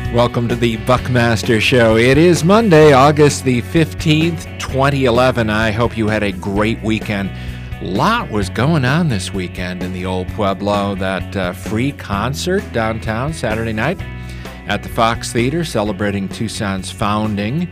Welcome to the Buckmaster Show. It is Monday, August the 15th, 2011. I hope you had a great weekend. A lot was going on this weekend in the old Pueblo. That free concert downtown Saturday night at the Fox Theater celebrating Tucson's founding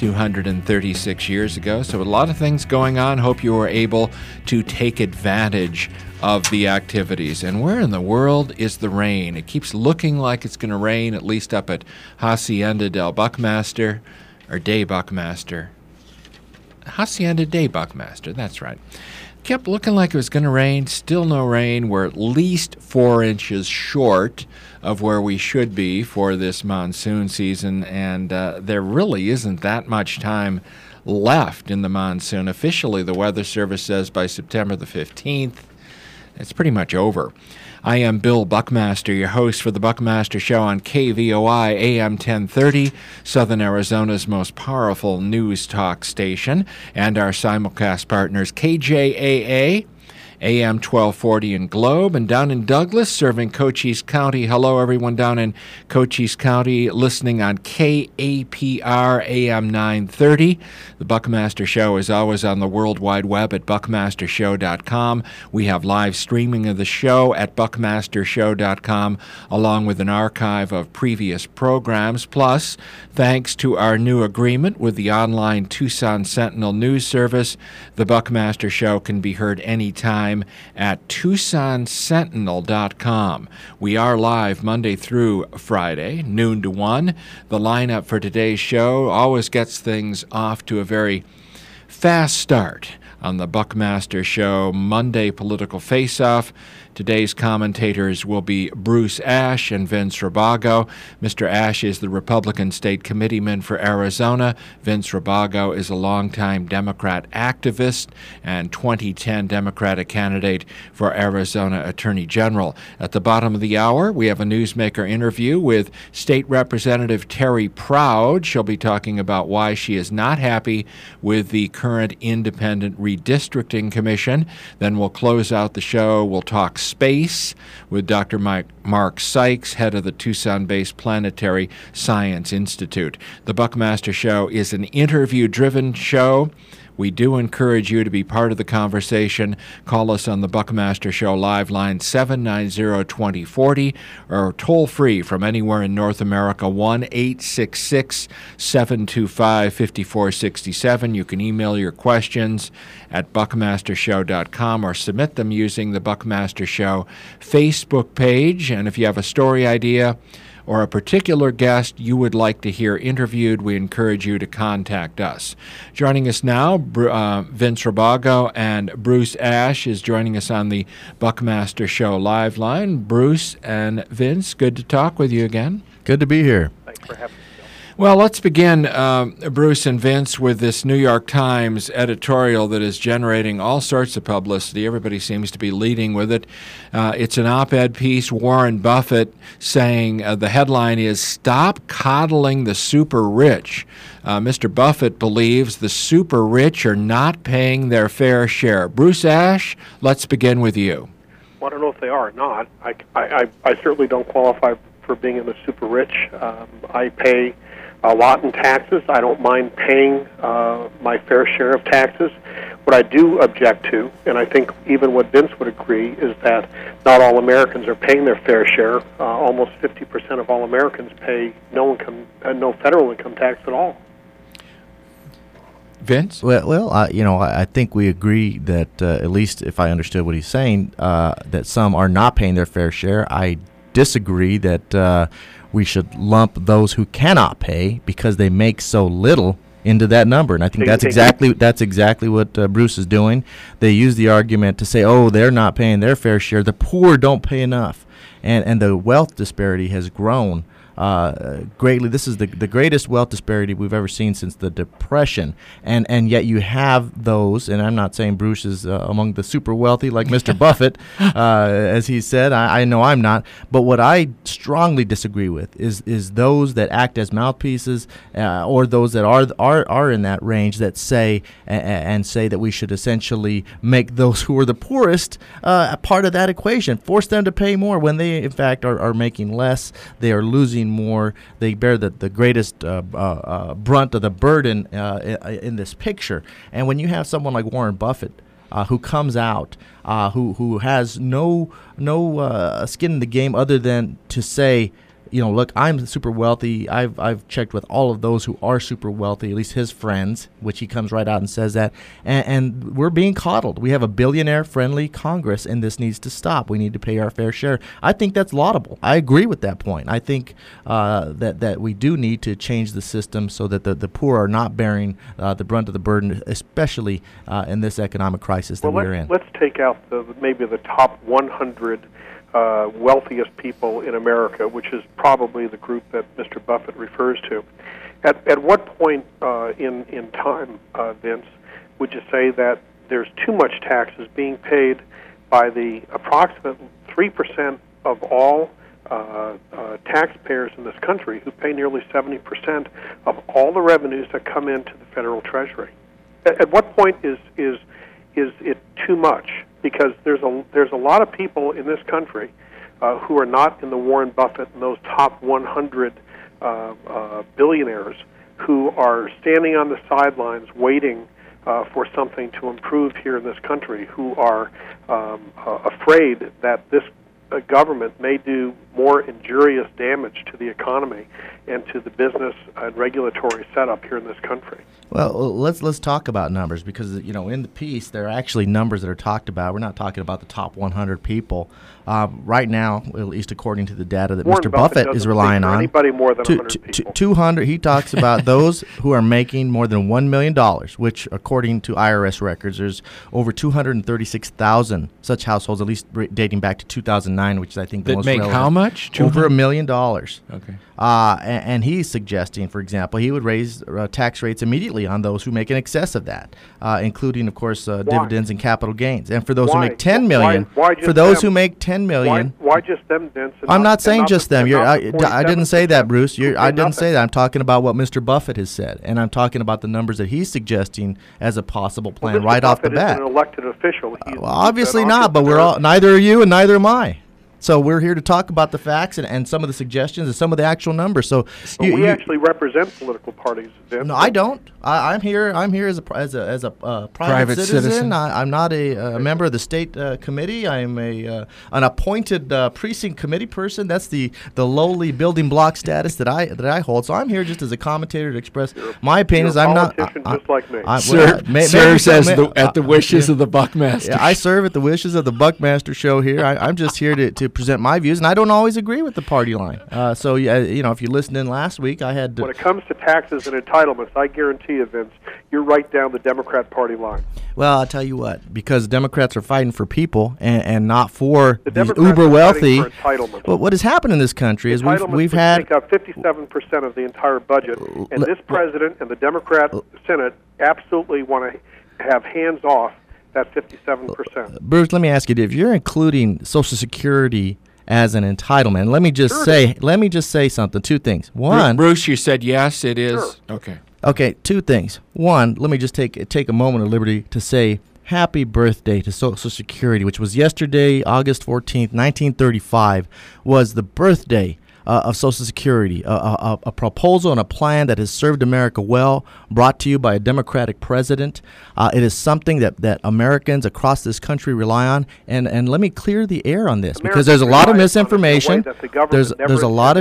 236 years ago. So a lot of things going on. Hope you were able to take advantage of the activities. And where in the world is the rain? It keeps looking like it's going to rain, at least up at Hacienda del Buckmaster, or de Buckmaster. Hacienda de Buckmaster, that's right. Kept looking like it was going to rain. Still no rain. We're at least 4 inches short of where we should be for this monsoon season, and there really isn't that much time left in the monsoon. Officially, the Weather Service says by September the 15th, it's pretty much over. I am Bill Buckmaster, your host for the Buckmaster Show on KVOI AM 1030, Southern Arizona's most powerful news talk station, and our simulcast partners KJAA, AM 1240 in Globe, and down in Douglas, serving Cochise County. Hello, everyone down in Cochise County, listening on KAPR AM 930. The Buckmaster Show is always on the World Wide Web at buckmastershow.com. We have live streaming of the show at buckmastershow.com, along with an archive of previous programs. Plus, thanks to our new agreement with the online Tucson Sentinel News Service, the Buckmaster Show can be heard anytime at TucsonSentinel.com. We are live Monday through Friday, noon to 1. The lineup for today's show always gets things off to a very fast start on the Buckmaster Show Monday Political Face-Off. Today's commentators will be Bruce Ash and Vince Rabago. Mr. Ash is the Republican State Committeeman for Arizona. Vince Rabago is a longtime Democrat activist and 2010 Democratic candidate for Arizona Attorney General. At the bottom of the hour, we have a newsmaker interview with State Representative Terry Proud. She'll be talking about why she is not happy with the current Independent Redistricting Commission. Then we'll close out the show. We'll talk space with Dr. Mark Sykes, head of the Tucson-based Planetary Science Institute. The Buckmaster Show is an interview-driven show. We do encourage you to be part of the conversation. Call us on the Buckmaster Show live line 790-2040 or toll free from anywhere in North America 1-866-725-5467. You can email your questions at buckmastershow.com or submit them using the Buckmaster Show Facebook page. And if you have a story idea or a particular guest you would like to hear interviewed, we encourage you to contact us. Joining us now, Vince Rabago, and Bruce Ash is joining us on the Buckmaster Show live line. Bruce and Vince, good to talk with you again. Good to be here. Thanks for having me. Well, let's begin, Bruce and Vince, with this New York Times editorial that is generating all sorts of publicity. Everybody seems to be leading with it. It's an op-ed piece, Warren Buffett, saying the headline is, "Stop Coddling the Super Rich." Mr. Buffett believes the super rich are not paying their fair share. Bruce Ash, let's begin with you. Well, I don't know if they are or not. I certainly don't qualify for being in the super rich. I pay a lot in taxes. I don't mind paying my fair share of taxes. What I do object to, and I think even what Vince would agree, is that not all Americans are paying their fair share. Almost 50% of all Americans pay no federal income tax at all. Vince? Well, I think we agree that, at least if I understood what he's saying, that some are not paying their fair share. I disagree that we should lump those who cannot pay because they make so little into that number, and I think that's exactly what Bruce is doing. They use the argument to say, "Oh, they're not paying their fair share. The poor don't pay enough," and the wealth disparity has grown greatly. This is the greatest wealth disparity we've ever seen since the Depression, and yet you have those, and I'm not saying Bruce is among the super wealthy like Mr. Buffett, as he said. I know I'm not, but what I strongly disagree with is those that act as mouthpieces, or those that are in that range that say and say that we should essentially make those who are the poorest a part of that equation, force them to pay more when they in fact are making less. They are losing making more. They bear the greatest brunt of the burden in this picture. And when you have someone like Warren Buffett, who comes out, who has no skin in the game other than to say, look, I'm super wealthy. I've checked with all of those who are super wealthy, at least his friends, which he comes right out and says that. And we're being coddled. We have a billionaire-friendly Congress, and this needs to stop. We need to pay our fair share. I think that's laudable. I agree with that point. I think that we do need to change the system so that the poor are not bearing the brunt of the burden, especially in this economic crisis that we're in. Let's take out maybe the top 100 wealthiest people in America, which is probably the group that Mr. Buffett refers to. At what point in time, Vince, would you say that there's too much taxes being paid by the approximate 3% of all taxpayers in this country who pay nearly 70% of all the revenues that come into the federal treasury? At what point is it too much? Because there's a lot of people in this country who are not in the Warren Buffett and those top 100 billionaires who are standing on the sidelines waiting for something to improve here in this country, who are afraid that this government may do more injurious damage to the economy and to the business and regulatory setup here in this country. Well, let's talk about numbers, because in the piece there are actually numbers that are talked about. We're not talking about the top 100 people right now, at least according to the data that Warren Mr. Buffett is relying on. Anybody more than 100 people. 200. He talks about those who are making more than $1 million, which, according to IRS records, there's over 236,000 such households, at least dating back to 2009, which is, I think, the most relevant. That make how much? Over $1 million. Okay. And he's suggesting, for example, he would raise tax rates immediately on those who make in excess of that, including, of course, dividends and capital gains. And for those who make $10 million, for those who make $10 million, why just them, Vince? I'm not saying just them. I didn't say that, Bruce. I didn't say that. I'm talking about what Mr. Buffett has said, and I'm talking about the numbers that he's suggesting as a possible plan right off the bat. Isn't an elected official. Well, obviously not, but neither are you and neither am I. So we're here to talk about the facts and some of the suggestions and some of the actual numbers. So we actually represent political parties, Vince. No, I don't. I'm here as a private citizen. I'm not a member of the state committee. I'm an appointed precinct committee person. That's the lowly building block status that I hold. So I'm here just as a commentator to express my opinions. I'm not just like me. Serves at the wishes of the Buckmaster. Yeah, I serve at the wishes of the Buckmaster show here. I'm just here to present my views, and I don't always agree with the party line. So if you listened in last week, I had. When it comes to taxes and entitlements, I guarantee you, Vince, you're right down the Democrat Party line. Well, I'll tell you what, because Democrats are fighting for people and not for these uber wealthy. Well, what has happened in this country is we've had take up 57% of the entire budget, and this president and the Democrat Senate absolutely want to have hands off that 57%. Bruce, let me ask you: if you're including Social Security as an entitlement, let me just say something. Two things. One, Bruce, you said yes, it is. Sure. Okay, two things. One, let me just take a moment of liberty to say happy birthday to Social Security, which was yesterday, August 14th, 1935, was the birthday of Social Security, a proposal and a plan that has served America well, brought to you by a Democratic president. It is something that Americans across this country rely on. And let me clear the air on this, because there's a lot of misinformation. There's a lot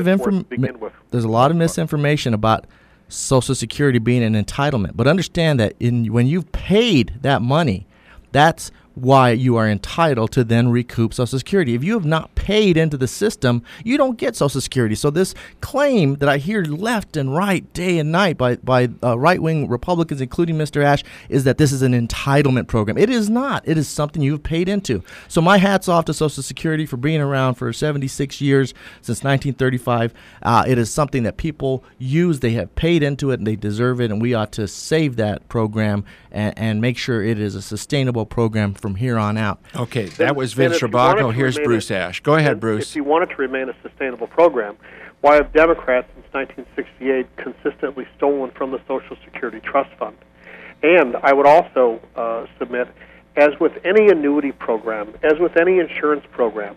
of misinformation about Social Security being an entitlement. But understand that when you've paid that money, that's why you are entitled to then recoup Social Security. If you have not paid into the system, you don't get Social Security. So this claim that I hear left and right, day and night, by right-wing Republicans, including Mr. Ashe, is that this is an entitlement program. It is not. It is something you've paid into. So my hat's off to Social Security for being around for 76 years, since 1935. It is something that people use. They have paid into it, and they deserve it, and we ought to save that program and make sure it is a sustainable program from here on out. Okay, that was Vince Tribago. Here's Bruce Ashe. Go ahead, Bruce. If you want it to remain a sustainable program, why have Democrats since 1968 consistently stolen from the Social Security Trust Fund? And I would also submit, as with any annuity program, as with any insurance program,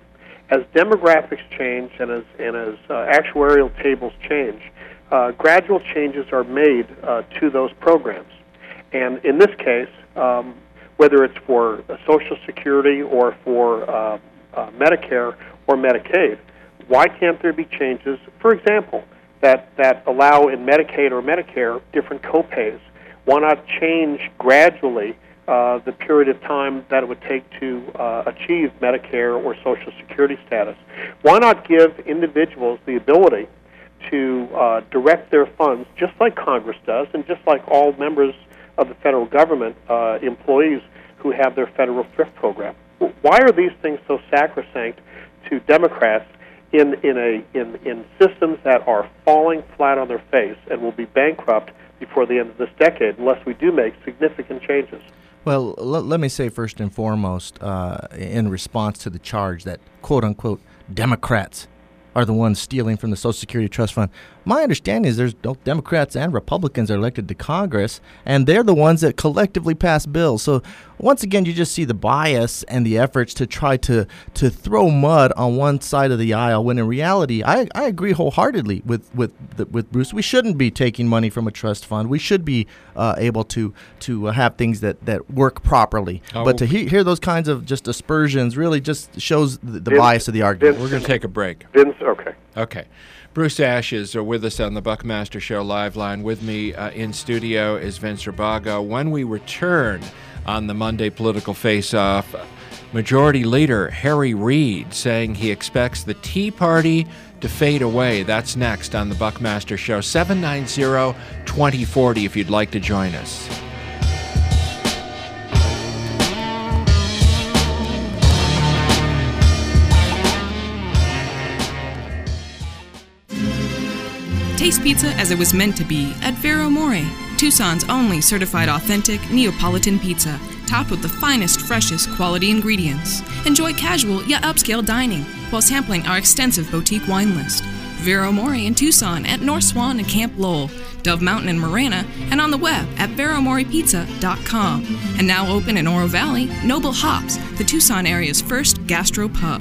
as demographics change and as actuarial tables change, gradual changes are made to those programs. And in this case, whether it's for Social Security or for Medicare or Medicaid, why can't there be changes, for example, that allow in Medicaid or Medicare different copays? Why not change gradually the period of time that it would take to achieve Medicare or Social Security status? Why not give individuals the ability to direct their funds, just like Congress does, and just like all members of the federal government, employees who have their federal thrift program? Why are these things so sacrosanct to Democrats in systems that are falling flat on their face and will be bankrupt before the end of this decade unless we do make significant changes? Well, let me say first and foremost, in response to the charge that, quote-unquote, Democrats are the ones stealing from the Social Security Trust Fund. My understanding is there's both Democrats and Republicans are elected to Congress, and they're the ones that collectively pass bills. So once again, you just see the bias and the efforts to try to throw mud on one side of the aisle, when in reality, I agree wholeheartedly with Bruce. We shouldn't be taking money from a trust fund. We should be able to have things that work properly. But to hear those kinds of just aspersions really just shows the bias of the argument. We're going to take a break. Okay. Bruce Ash is with us on the Buckmaster Show live line. With me in studio is Vince Urbago. When we return on the Monday Political Face-Off, Majority Leader Harry Reid saying he expects the Tea Party to fade away. That's next on the Buckmaster Show. 790-2040 if you'd like to join us. Taste pizza as it was meant to be at Vero More, Tucson's only certified authentic Neapolitan pizza, topped with the finest, freshest quality ingredients. Enjoy casual yet upscale dining while sampling our extensive boutique wine list. Vero More in Tucson at North Swan and Camp Lowell, Dove Mountain in Marana, and on the web at veromorepizza.com. And now open in Oro Valley, Noble Hops, the Tucson area's first gastro pub.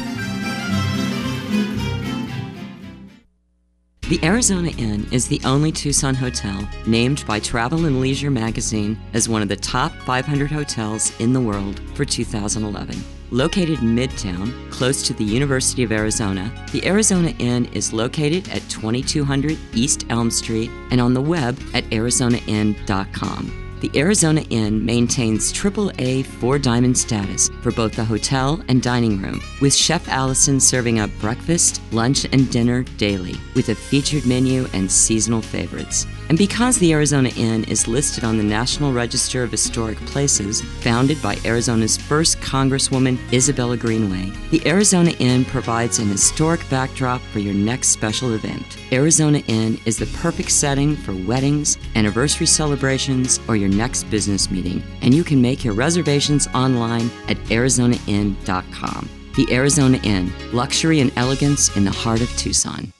The Arizona Inn is the only Tucson hotel named by Travel and Leisure magazine as one of the top 500 hotels in the world for 2011. Located in Midtown, close to the University of Arizona, the Arizona Inn is located at 2200 East Elm Street and on the web at arizonainn.com. The Arizona Inn maintains AAA 4-diamond status for both the hotel and dining room, with Chef Allison serving up breakfast, lunch, and dinner daily, with a featured menu and seasonal favorites. And because the Arizona Inn is listed on the National Register of Historic Places, founded by Arizona's first Congresswoman, Isabella Greenway, the Arizona Inn provides an historic backdrop for your next special event. Arizona Inn is the perfect setting for weddings, anniversary celebrations, or your next business meeting, and you can make your reservations online at arizonainn.com. The Arizona Inn, luxury and elegance in the heart of Tucson.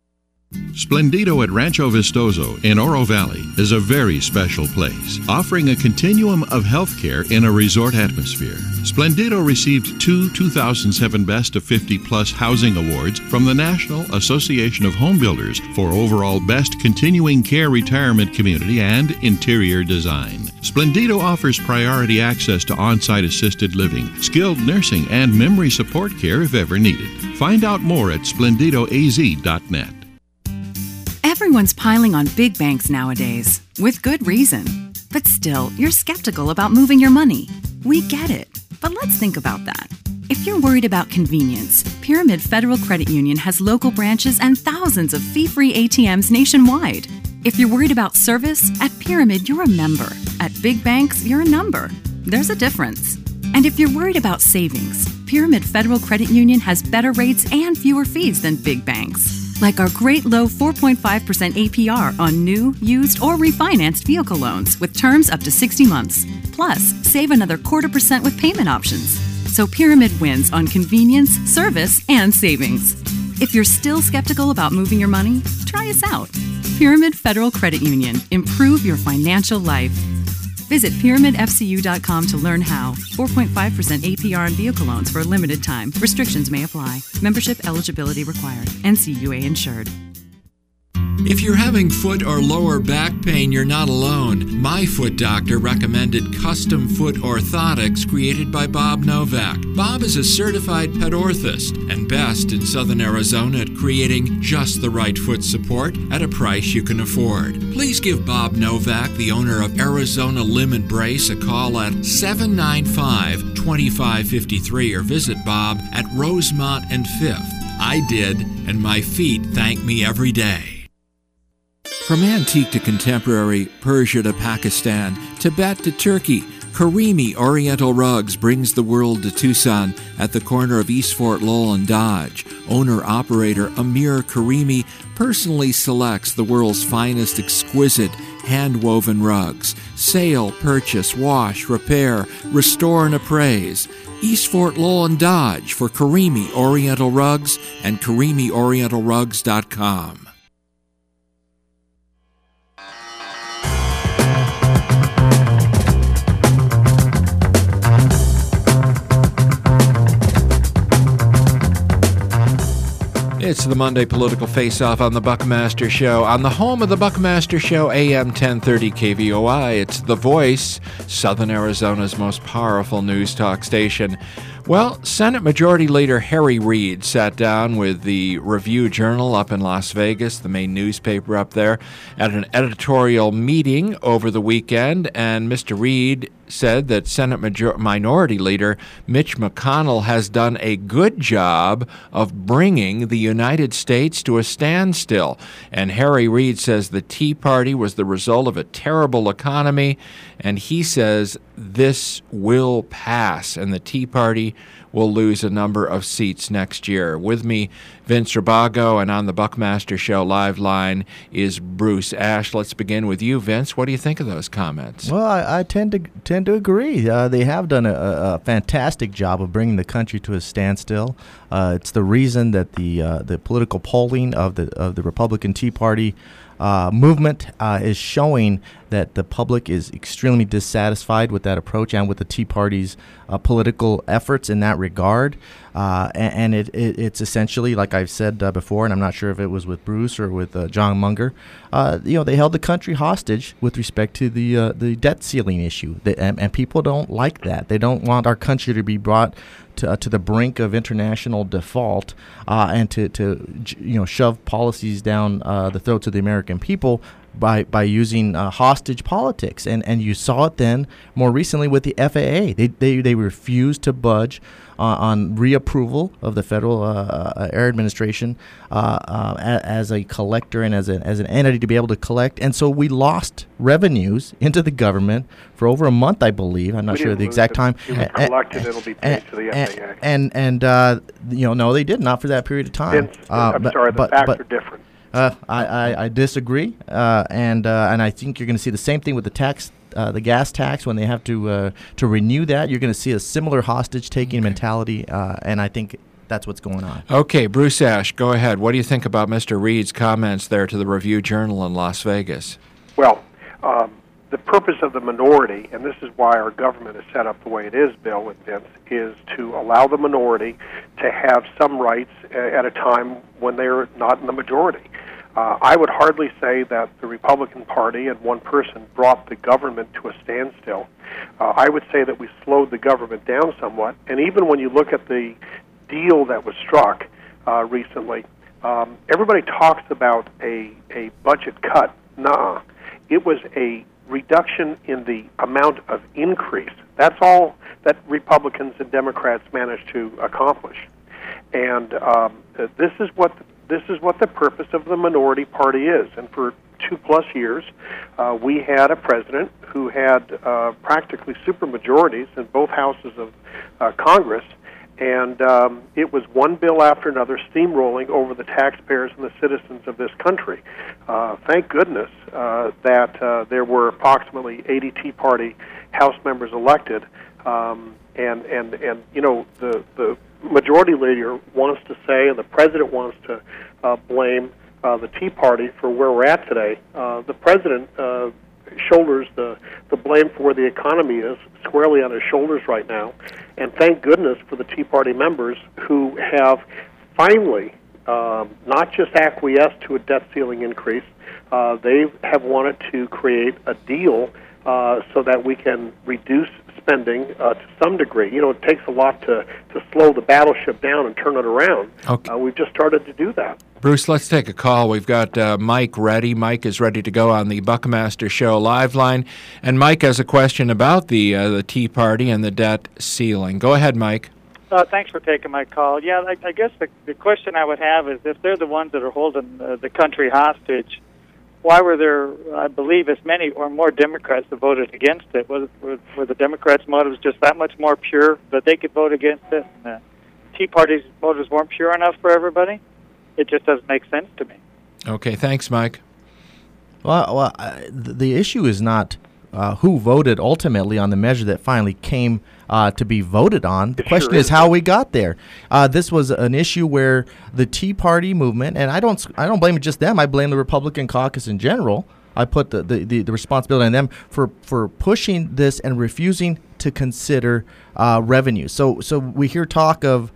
Splendido at Rancho Vistoso in Oro Valley is a very special place, offering a continuum of healthcare in a resort atmosphere. Splendido received 2 2007 Best of 50 Plus Housing Awards from the National Association of Home Builders for overall Best Continuing Care Retirement Community and Interior Design. Splendido offers priority access to on-site assisted living, skilled nursing, and memory support care if ever needed. Find out more at splendidoaz.net. Everyone's piling on big banks nowadays, with good reason. But still, you're skeptical about moving your money. We get it, but let's think about that. If you're worried about convenience, Pyramid Federal Credit Union has local branches and thousands of fee-free ATMs nationwide. If you're worried about service, at Pyramid, you're a member. At big banks, you're a number. There's a difference. And if you're worried about savings, Pyramid Federal Credit Union has better rates and fewer fees than big banks. Like our great low 4.5% APR on new, used, or refinanced vehicle loans with terms up to 60 months. Plus, save another 0.25% with payment options. So Pyramid wins on convenience, service, and savings. If you're still skeptical about moving your money, try us out. Pyramid Federal Credit Union. Improve your financial life. Visit pyramidfcu.com to learn how. 4.5% APR on vehicle loans for a limited time. Restrictions may apply. Membership eligibility required. NCUA insured. If you're having foot or lower back pain, you're not alone. My Foot Doctor recommended custom foot orthotics created by Bob Novak. Bob is a certified pet orthist and best in Southern Arizona at creating just the right foot support at a price you can afford. Please give Bob Novak, the owner of Arizona Limb and Brace, a call at 795-2553 or visit Bob at Rosemont and 5th. I did, and my feet thank me every day. From antique to contemporary, Persia to Pakistan, Tibet to Turkey, Karimi Oriental Rugs brings the world to Tucson at the corner of East Fort Lowell and Dodge. Owner-operator Amir Karimi personally selects the world's finest exquisite hand-woven rugs. Sale, purchase, wash, repair, restore, and appraise. East Fort Lowell and Dodge for Karimi Oriental Rugs and KarimiOrientalRugs.com. It's the Monday Political Face-Off on the Buckmaster Show. On the home of the Buckmaster Show, AM 1030 KVOI. It's The Voice, Southern Arizona's most powerful news talk station. Well, Senate Majority Leader Harry Reid sat down with the Review-Journal up in Las Vegas, the main newspaper up there, at an editorial meeting over the weekend, and Mr. Reid said that Senate Minority Leader Mitch McConnell has done a good job of bringing the United States to a standstill. And Harry Reid says the Tea Party was the result of a terrible economy, and he says this will pass, and the Tea Party will lose a number of seats next year. With me, Vince Rabago, and on the Buckmaster Show live line is Bruce Ash. Let's begin with you, Vince. What do you think of those comments? Well, I tend to agree. They have done a fantastic job of bringing the country to a standstill. It's the reason that the political polling of the Republican Tea Party movement is showing that the public is extremely dissatisfied with that approach and with the Tea Party's political efforts in that regard. And it's essentially, like I've said before, and I'm not sure if it was with Bruce or with John Munger, they held the country hostage with respect to the debt ceiling issue. And people don't like that. They don't want our country to be brought to the brink of international default and to shove policies down the throats of the American people by using hostage politics. And you saw it then more recently with the FAA. They refused to budge on reapproval of the Federal Air Administration as a collector and as an entity to be able to collect. And so we lost revenues into the government for over a month, I believe. I'm not sure the exact time. It was collected, it'll be paid to the FAA. And no, they did not for that period of time. I'm sorry, the facts are different. I disagree, and I think you're going to see the same thing with the tax, the gas tax. When they have to renew that, you're going to see a similar hostage-taking mentality, and I think that's what's going on. Okay, Bruce Ash, go ahead. What do you think about Mr. Reid's comments there to the Review-Journal in Las Vegas? Well, the purpose of the minority, and this is why our government is set up the way it is, Bill and Vince, is to allow the minority to have some rights at a time when they're not in the majority. I would hardly say that the Republican Party and one person brought the government to a standstill. I would say that we slowed the government down somewhat, and even when you look at the deal that was struck recently, everybody talks about a budget cut. Nah, it was a reduction in the amount of increase. That's all that Republicans and Democrats managed to accomplish. And this is what the purpose of the minority party is. And for 2+ years, we had a president who had practically supermajorities in both houses of Congress, and it was one bill after another steamrolling over the taxpayers and the citizens of this country. Thank goodness that there were approximately 80 Tea Party House members elected, and the majority leader wants to say, and the president wants to blame the Tea Party for where we're at today. The president shoulders. The blame for the economy is squarely on his shoulders right now. And thank goodness for the Tea Party members who have finally not just acquiesced to a debt ceiling increase. They have wanted to create a deal so that we can reduce spending to some degree. You know, it takes a lot to slow the battleship down and turn it around. Okay. We've just started to do that. Bruce, let's take a call. We've got Mike ready. Mike is ready to go on the Buckmaster Show live line. And Mike has a question about the Tea Party and the debt ceiling. Go ahead, Mike. Thanks for taking my call. Yeah, I guess the question I would have is if they're the ones that are holding the country hostage, why were there, I believe, as many or more Democrats that voted against it? Were the Democrats' motives just that much more pure that they could vote against it? And the Tea Party's motives weren't pure enough for everybody? It just doesn't make sense to me. Okay, thanks, Mike. Well, the issue is not who voted ultimately on the measure that finally came to be voted on. The question is how we got there. This was an issue where the Tea Party movement, and I don't blame it just them. I blame the Republican caucus in general. I put the responsibility on them for pushing this and refusing to consider revenue. So we hear talk of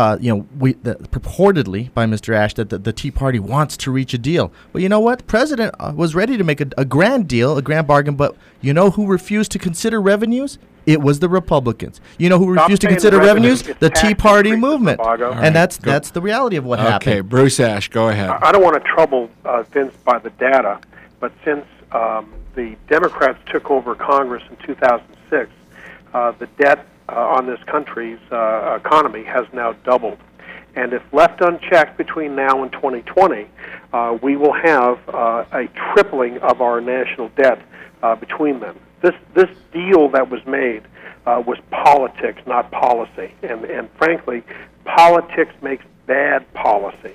purportedly by Mr. Ashe that the Tea Party wants to reach a deal. Well, you know what? The president was ready to make a grand deal, a grand bargain, but you know who refused to consider revenues? It was the Republicans. You know who refused to consider revenues? The Tea Party movement. And that's the reality of what happened. Okay, Bruce Ashe, go ahead. I don't want to trouble Vince by the data, but since the Democrats took over Congress in 2006, the debt on this country's economy has now doubled. And if left unchecked between now and 2020, we will have a tripling of our national debt between them. This deal that was made was politics, not policy. And frankly, politics makes bad policy.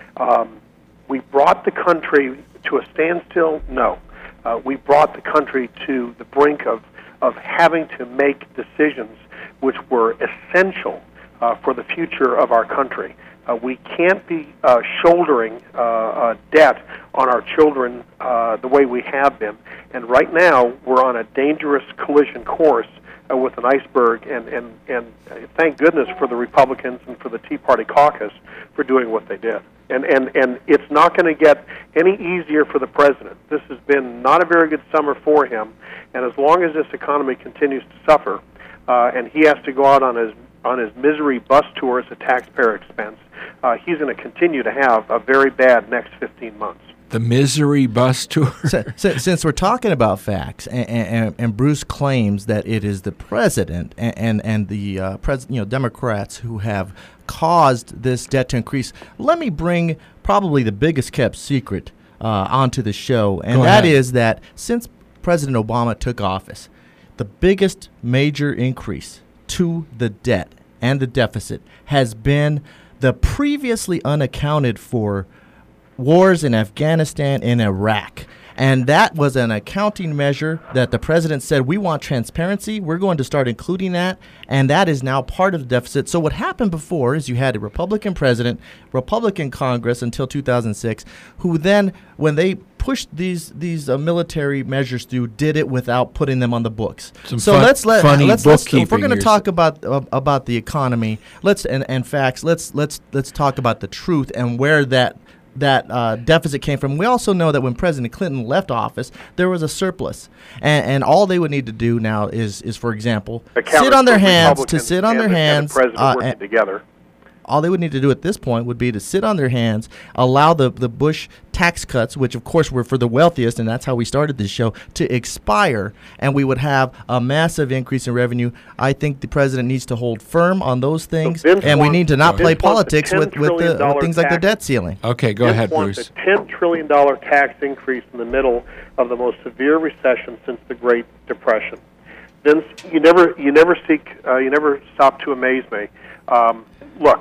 We brought the country to a standstill? No. We brought the country to the brink of having to make decisions which were essential for the future of our country. We can't be shouldering debt on our children the way we have been. And right now, we're on a dangerous collision course with an iceberg, and thank goodness for the Republicans and for the Tea Party caucus for doing what they did. And it's not going to get any easier for the president. This has been not a very good summer for him, and as long as this economy continues to suffer, and he has to go out on his misery bus tour as a taxpayer expense, he's going to continue to have a very bad next 15 months. The misery bus tour. Since we're talking about facts, and Bruce claims that it is the president and the Democrats who have caused this debt to increase, let me bring probably the biggest kept secret onto the show, and that is that since President Obama took office, the biggest major increase to the debt and the deficit has been the previously unaccounted for wars in Afghanistan and Iraq. And that was an accounting measure that the president said, we want transparency. We're going to start including that. And that is now part of the deficit. So what happened before is you had a Republican president, Republican Congress until 2006, who then, when they pushed these military measures through, did it without putting them on the books. If we're going to talk about the economy, and facts, let's talk about the truth and where that deficit came from. We also know that when President Clinton left office, there was a surplus, and all they would need to do now is for example, sit on their hands. Working together. All they would need to do at this point would be to sit on their hands, allow the Bush tax cuts, which of course were for the wealthiest, and that's how we started this show, to expire, and we would have a massive increase in revenue. I think the president needs to hold firm on those things, and we need to not play politics with the things like the debt ceiling. Okay, go ahead, Bruce. A $10 trillion tax increase in the middle of the most severe recession since the Great Depression. Vince, you never stop to amaze me. Look.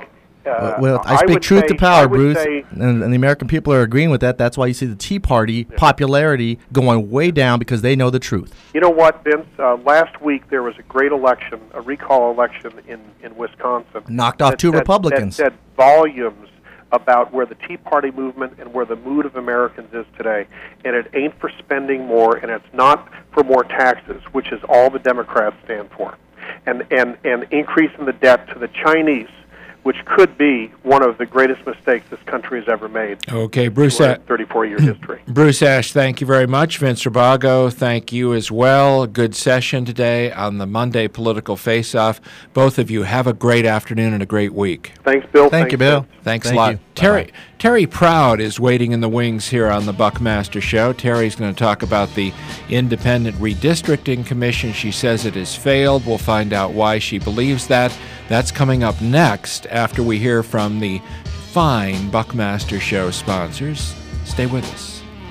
I speak truth to power, Bruce, and the American people are agreeing with that. That's why you see the Tea Party popularity going way down, because they know the truth. You know what, Vince? Last week there was a great election, a recall election in Wisconsin. Knocked off two Republicans. That said volumes about where the Tea Party movement and where the mood of Americans is today. And it ain't for spending more, and it's not for more taxes, which is all the Democrats stand for. And increasing the debt to the Chinese, which could be one of the greatest mistakes this country has ever made. Okay, Bruce. 34-year history. Bruce Ash, thank you very much. Vince Rabago, thank you as well. Good session today on the Monday Political Face-Off. Both of you have a great afternoon and a great week. Thanks, Bill. Thank you, Bill. Thanks a lot. You. Terry Proud is waiting in the wings here on the Buckmaster Show. Terry's going to talk about the Independent Redistricting Commission. She says it has failed. We'll find out why she believes that. That's coming up next after we hear from the fine Buckmaster Show sponsors. Stay with us.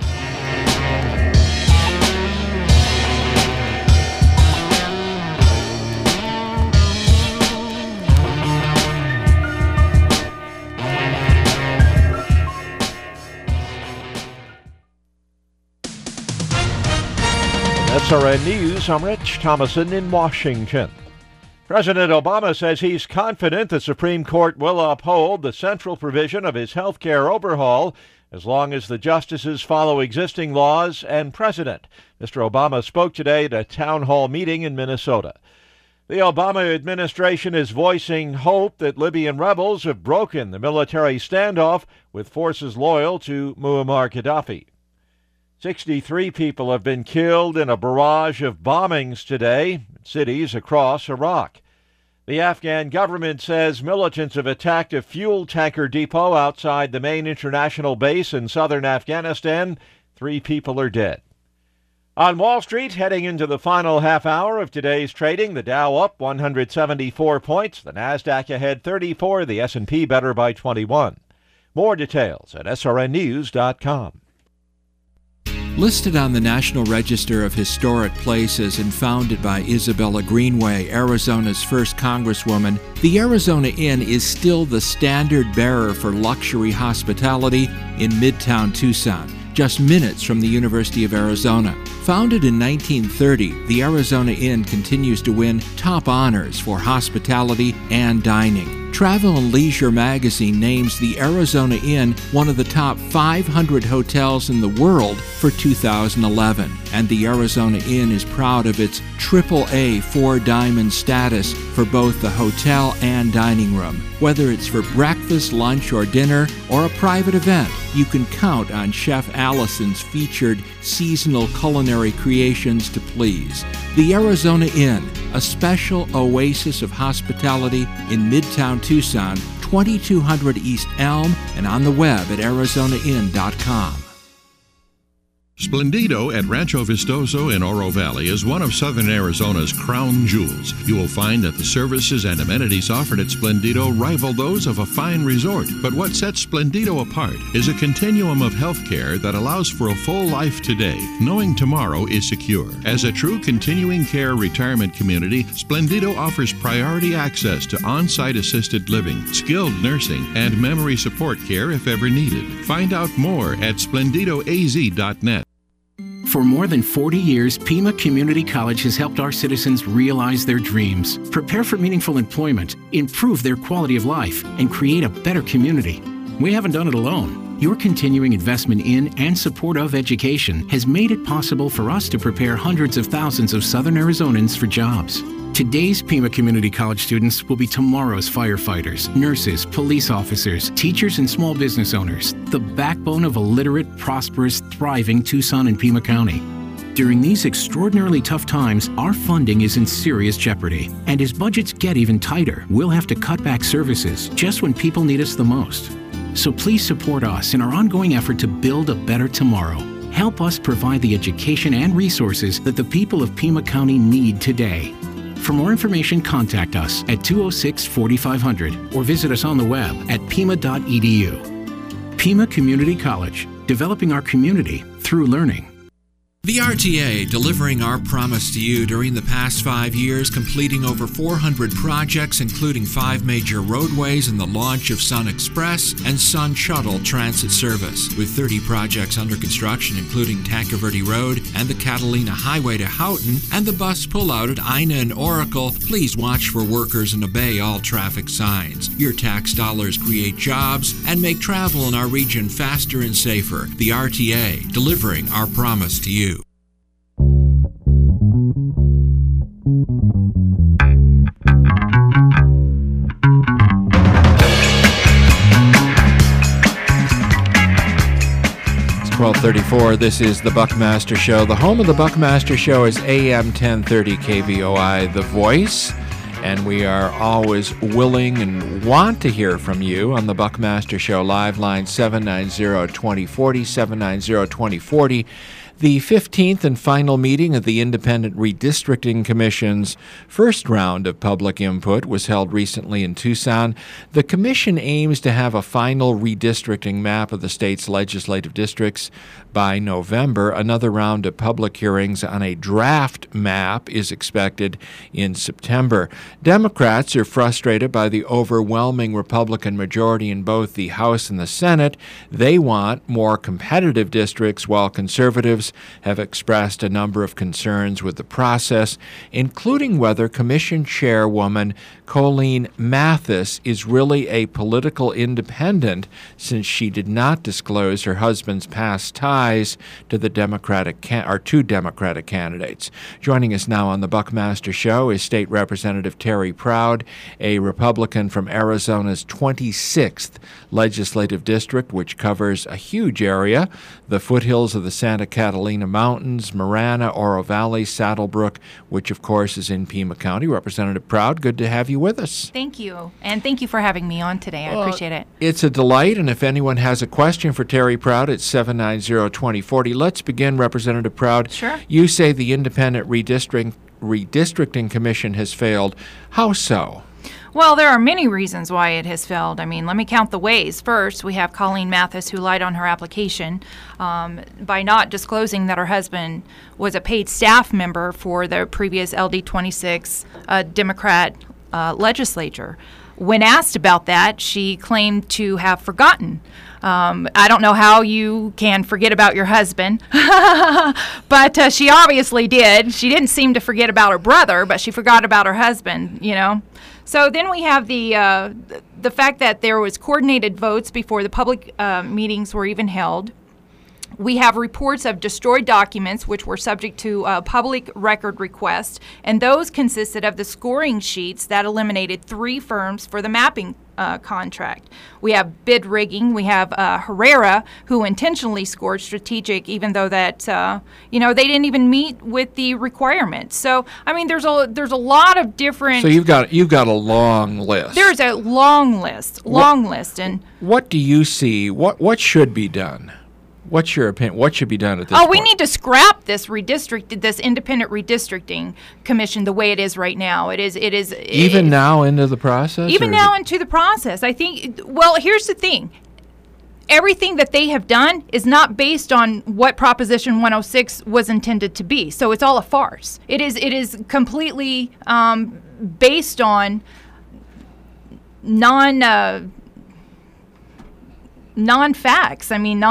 SRN News, I'm Rich Thomason in Washington. President Obama says he's confident the Supreme Court will uphold the central provision of his health care overhaul as long as the justices follow existing laws and precedent. Mr. Obama spoke today at a town hall meeting in Minnesota. The Obama administration is voicing hope that Libyan rebels have broken the military standoff with forces loyal to Muammar Gaddafi. 63 people have been killed in a barrage of bombings today in cities across Iraq. The Afghan government says militants have attacked a fuel tanker depot outside the main international base in southern Afghanistan. 3 people are dead. On Wall Street, heading into the final half hour of today's trading, the Dow up 174 points, the Nasdaq ahead 34, the S&P better by 21. More details at srnnews.com. Listed on the National Register of Historic Places and founded by Isabella Greenway, Arizona's first congresswoman, the Arizona Inn is still the standard bearer for luxury hospitality in Midtown Tucson, just minutes from the University of Arizona. Founded in 1930, the Arizona Inn continues to win top honors for hospitality and dining. Travel and Leisure magazine names the Arizona Inn one of the top 500 hotels in the world for 2011. And the Arizona Inn is proud of its AAA 4-diamond status for both the hotel and dining room. Whether it's for breakfast, lunch, or dinner, or a private event, you can count on Chef Allison's featured seasonal culinary creations to please. The Arizona Inn, a special oasis of hospitality in Midtown Tucson, 2200 East Elm, and on the web at arizonainn.com. Splendido at Rancho Vistoso in Oro Valley is one of southern Arizona's crown jewels. You will find that the services and amenities offered at Splendido rival those of a fine resort. But what sets Splendido apart is a continuum of health care that allows for a full life today, knowing tomorrow is secure. As a true continuing care retirement community, Splendido offers priority access to on-site assisted living, skilled nursing, and memory support care if ever needed. Find out more at splendidoaz.net. For more than 40 years, Pima Community College has helped our citizens realize their dreams, prepare for meaningful employment, improve their quality of life, and create a better community. We haven't done it alone. Your continuing investment in and support of education has made it possible for us to prepare hundreds of thousands of Southern Arizonans for jobs. Today's Pima Community College students will be tomorrow's firefighters, nurses, police officers, teachers, and small business owners, the backbone of a literate, prosperous, thriving Tucson and Pima County. During these extraordinarily tough times, our funding is in serious jeopardy. And as budgets get even tighter, we'll have to cut back services just when people need us the most. So please support us in our ongoing effort to build a better tomorrow. Help us provide the education and resources that the people of Pima County need today. For more information, contact us at 206-4500 or visit us on the web at pima.edu. Pima Community College, developing our community through learning. The RTA, delivering our promise to you during the past 5 years, completing over 400 projects, including 5 major roadways and the launch of Sun Express and Sun Shuttle transit service. With 30 projects under construction, including Tankerverde Road and the Catalina Highway to Houghton and the bus pullout at Ina and Oracle, please watch for workers and obey all traffic signs. Your tax dollars create jobs and make travel in our region faster and safer. The RTA, delivering our promise to you. It's 12:34. This is the Buckmaster Show. The home of the Buckmaster Show is AM 1030 KVOI, The Voice. And we are always willing and want to hear from you on the Buckmaster Show live line 790-2040, 790-2040. The 15th and final meeting of the Independent Redistricting Commission's first round of public input was held recently in Tucson. The commission aims to have a final redistricting map of the state's legislative districts by November. Another round of public hearings on a draft map is expected in September. Democrats are frustrated by the overwhelming Republican majority in both the House and the Senate. They want more competitive districts, while conservatives have expressed a number of concerns with the process, including whether Commission Chairwoman Colleen Mathis is really a political independent, since she did not disclose her husband's past ties to the two Democratic candidates. Joining us now on the Buckmaster Show is State Representative Terry Proud, a Republican from Arizona's 26th legislative district, which covers a huge area: the foothills of the Santa Catalina Mountains, Marana, Oro Valley, Saddlebrook, which of course is in Pima County. Representative Proud, good to have you with us. Thank you, and thank you for having me on today. I appreciate it. It's a delight, and if anyone has a question for Terry Proud, it's 790-2040. Let's begin, Representative Proud. Sure. You say the Independent Redistricting Commission has failed. How so? Well, there are many reasons why it has failed. I mean, let me count the ways. First, we have Colleen Mathis, who lied on her application by not disclosing that her husband was a paid staff member for the previous LD26 Democrat legislature. When asked about that, she claimed to have forgotten. I don't know how you can forget about your husband, but she obviously did. She didn't seem to forget about her brother, but she forgot about her husband, you know. So then we have the fact that there was coordinated votes before the public meetings were even held. We have reports of destroyed documents which were subject to public record request, and those consisted of the scoring sheets that eliminated 3 firms for the mapping contract. We have bid rigging. We have Herrera, who intentionally scored strategic, even though that they didn't even meet with the requirements. So I mean, there's a lot of different. So you've got a long list. There's a long list, and what do you see? What should be done? What's your opinion? What should be done at this point? We need to scrap this independent redistricting commission the way it is right now. It is even now into the process. Even now into the process, I think. Well, here's the thing. Everything that they have done is not based on what Proposition 106 was intended to be. So it's all a farce. It is completely based on non-facts. I mean,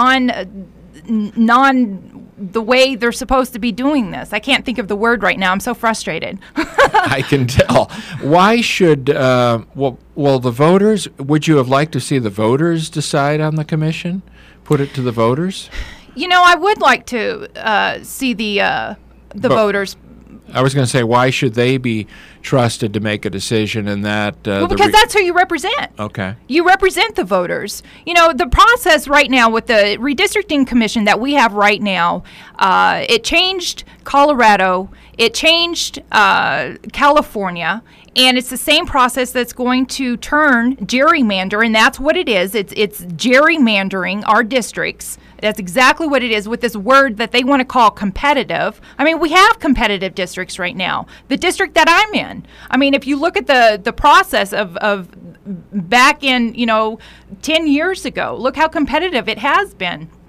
the way they're supposed to be doing this. I can't think of the word right now. I'm so frustrated. I can tell. Why should the voters? Would you have liked to see the voters decide on the commission? Put it to the voters? You know, I would like to see the voters. I was going to say, why should they be trusted to make a decision in that? Because that's who you represent. Okay. You represent the voters. You know, the process right now with the redistricting commission that we have right now, it changed Colorado, it changed California, and it's the same process that's going to turn gerrymander, and that's what it is. It's gerrymandering our districts. That's exactly what it is, with this word that they want to call competitive. I mean, we have competitive districts right now. The district that I'm in. I mean, if you look at the process of back in, 10 years ago, look how competitive it has been.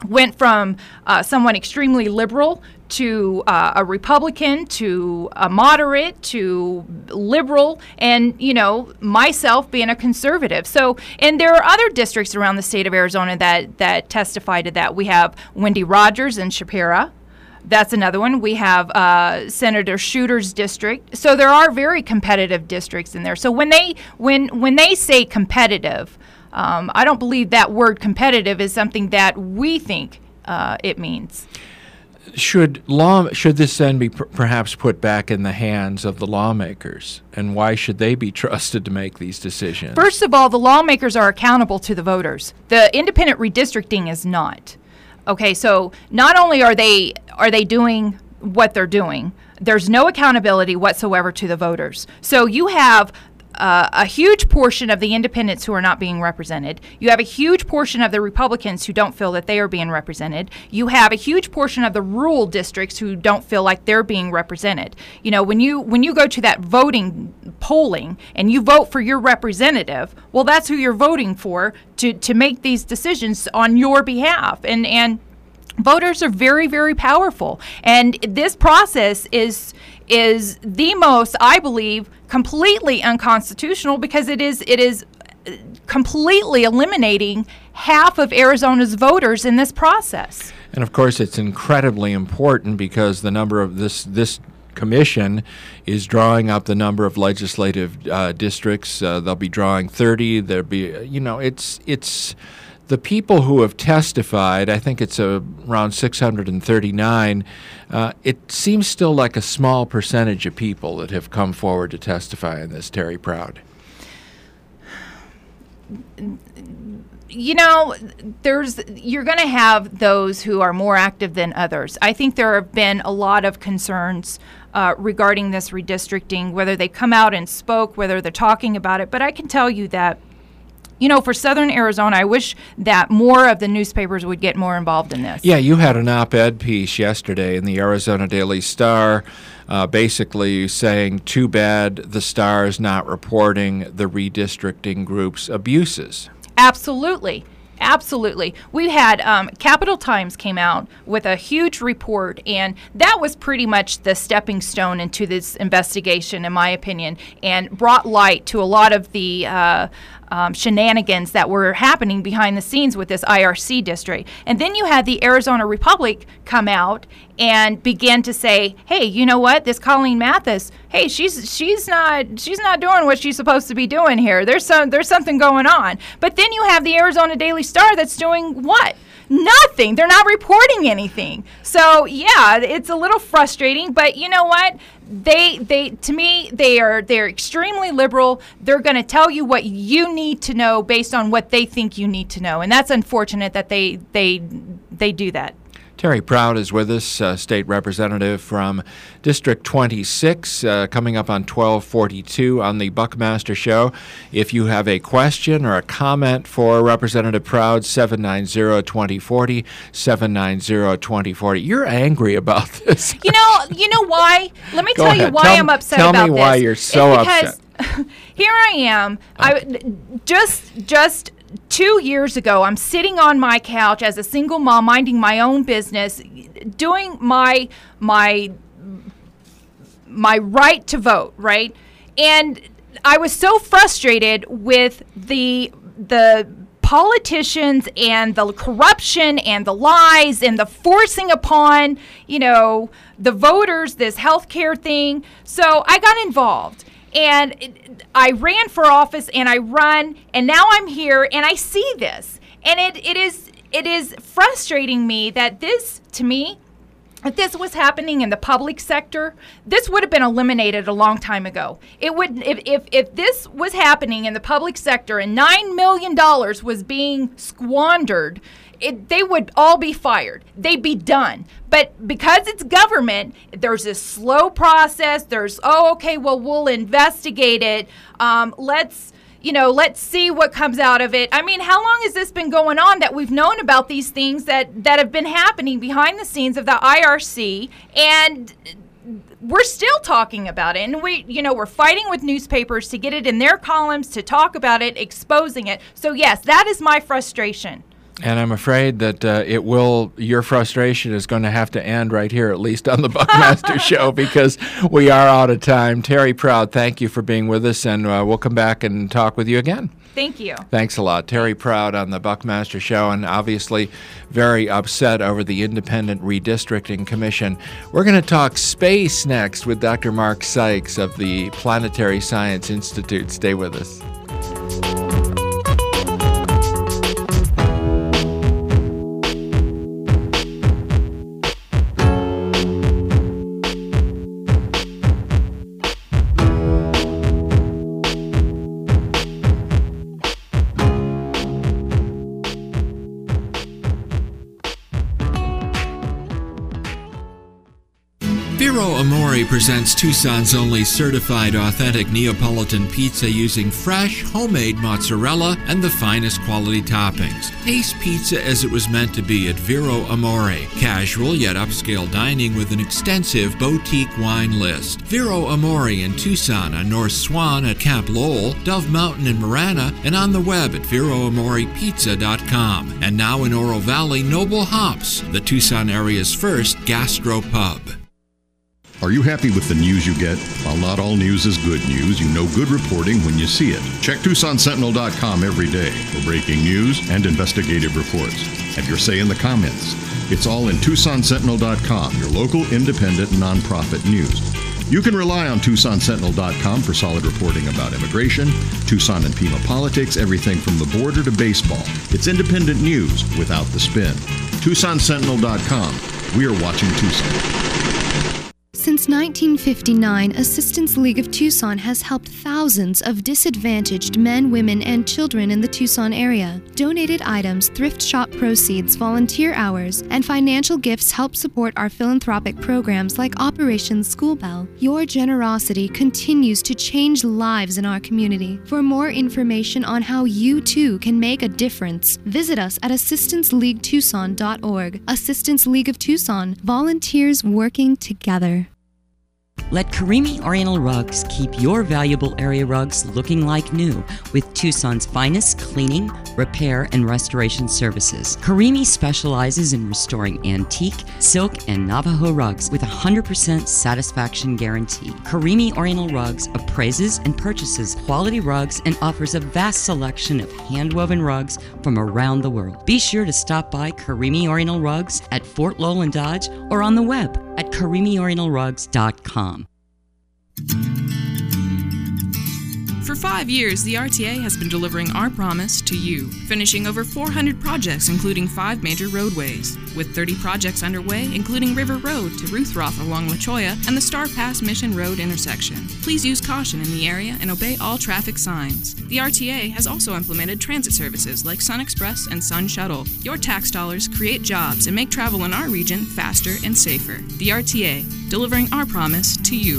went from someone extremely liberal to a Republican to a moderate to liberal, and myself being a conservative. So, and there are other districts around the state of Arizona that testify to that. We have Wendy Rogers in Shapira. That's another one. We have Senator Shooter's district. So there are very competitive districts in there. So when they say competitive, I don't believe that word competitive is something that we think it means. Should this then be perhaps put back in the hands of the lawmakers? And why should they be trusted to make these decisions? First of all, the lawmakers are accountable to the voters. The independent redistricting is not. Okay, so not only are they doing what they're doing, there's no accountability whatsoever to the voters. So you have a huge portion of the independents who are not being represented. You have a huge portion of the Republicans who don't feel that they are being represented. You have a huge portion of the rural districts who don't feel like they're being represented. When you go to that voting polling and you vote for your representative, well, that's who you're voting for to make these decisions on your behalf. And voters are very, very powerful. And this process is the most, I believe, completely unconstitutional, because it is completely eliminating half of Arizona's voters in this process. And of course, it's incredibly important because the number of this commission is drawing up the number of legislative districts. They'll be drawing 30. There'll be, it's the people who have testified, I think it's around 639, it seems still like a small percentage of people that have come forward to testify in this, Terry Proud. You're going to have those who are more active than others. I think there have been a lot of concerns regarding this redistricting, whether they come out and spoke, whether they're talking about it. But I can tell you that for Southern Arizona, I wish that more of the newspapers would get more involved in this. Yeah, you had an op-ed piece yesterday in the Arizona Daily Star basically saying, too bad the Star is not reporting the redistricting group's abuses. Absolutely. Absolutely. We had Capital Times came out with a huge report, and that was pretty much the stepping stone into this investigation, in my opinion, and brought light to a lot of the shenanigans that were happening behind the scenes with this IRC district. And then you had the Arizona Republic come out and begin to say, hey, you know what, this Colleen Mathis, hey, she's not doing what she's supposed to be doing here. There's something going on. But then you have the Arizona Daily Star that's doing what? Nothing. They're not reporting anything. So yeah, it's a little frustrating, but you know what? To me, they're extremely liberal. They're going to tell you what you need to know based on what they think you need to know, and that's unfortunate that they do that. Terry Proud is with us, state representative from District 26, coming up on 1242 on the Buckmaster Show. If you have a question or a comment for Representative Proud, 790-2040, 790-2040. You're angry about this. You know why? Let me tell you why I'm upset about this. Tell me why you're so upset. Here I am. Okay. Just 2 years ago, I'm sitting on my couch as a single mom, minding my own business, doing my right to vote, right? And I was so frustrated with the politicians and the corruption and the lies and the forcing upon, the voters, this healthcare thing. So I got involved. And I ran for office, and I run, and now I'm here, and I see this. And it is frustrating me that this, to me, if this was happening in the public sector, this would have been eliminated a long time ago. It would, if this was happening in the public sector and $9 million was being squandered, they would all be fired. They'd be done. But because it's government, there's this slow process. There's, we'll investigate it. Let's see what comes out of it. I mean, how long has this been going on that we've known about these things that have been happening behind the scenes of the IRC, and we're still talking about it, and we're fighting with newspapers to get it in their columns, to talk about it, exposing it. So yes, that is my frustration. And I'm afraid that your frustration is going to have to end right here, at least on the Buckmaster Show, because we are out of time. Terry Proud, thank you for being with us, and we'll come back and talk with you again. Thank you. Thanks a lot. Terry Proud on the Buckmaster Show, and obviously very upset over the Independent Redistricting Commission. We're going to talk space next with Dr. Mark Sykes of the Planetary Science Institute. Stay with us. Vero Amore presents Tucson's only certified authentic Neapolitan pizza using fresh, homemade mozzarella and the finest quality toppings. Taste pizza as it was meant to be at Vero Amore. Casual yet upscale dining with an extensive boutique wine list. Vero Amore in Tucson, on North Swan at Camp Lowell, Dove Mountain in Marana, and on the web at VeroAmorePizza.com. And now in Oro Valley, Noble Hops, the Tucson area's first gastro pub. Are you happy with the news you get? While not all news is good news, you know good reporting when you see it. Check TucsonSentinel.com every day for breaking news and investigative reports. Have your say in the comments. It's all in TucsonSentinel.com, your local independent nonprofit news. You can rely on TucsonSentinel.com for solid reporting about immigration, Tucson and Pima politics, everything from the border to baseball. It's independent news without the spin. TucsonSentinel.com. We are watching Tucson. Since 1959, Assistance League of Tucson has helped thousands of disadvantaged men, women, and children in the Tucson area. Donated items, thrift shop proceeds, volunteer hours, and financial gifts help support our philanthropic programs like Operation School Bell. Your generosity continues to change lives in our community. For more information on how you too can make a difference, visit us at assistanceleaguetucson.org. Assistance League of Tucson, volunteers working together. Let Karimi Oriental Rugs keep your valuable area rugs looking like new with Tucson's finest cleaning, repair, and restoration services. Karimi specializes in restoring antique, silk, and Navajo rugs with a 100% satisfaction guarantee. Karimi Oriental Rugs appraises and purchases quality rugs and offers a vast selection of hand-woven rugs from around the world. Be sure to stop by Karimi Oriental Rugs at Fort Lowell and Dodge or on the web at KarimiOrientalRugs.com. For 5 years, the RTA has been delivering our promise to you, finishing over 400 projects, including 5 major roadways. With 30 projects underway, including River Road to Ruthroth along La Cholla and the Star Pass Mission Road intersection. Please use caution in the area and obey all traffic signs. The RTA has also implemented transit services like Sun Express and Sun Shuttle. Your tax dollars create jobs and make travel in our region faster and safer. The RTA, delivering our promise to you.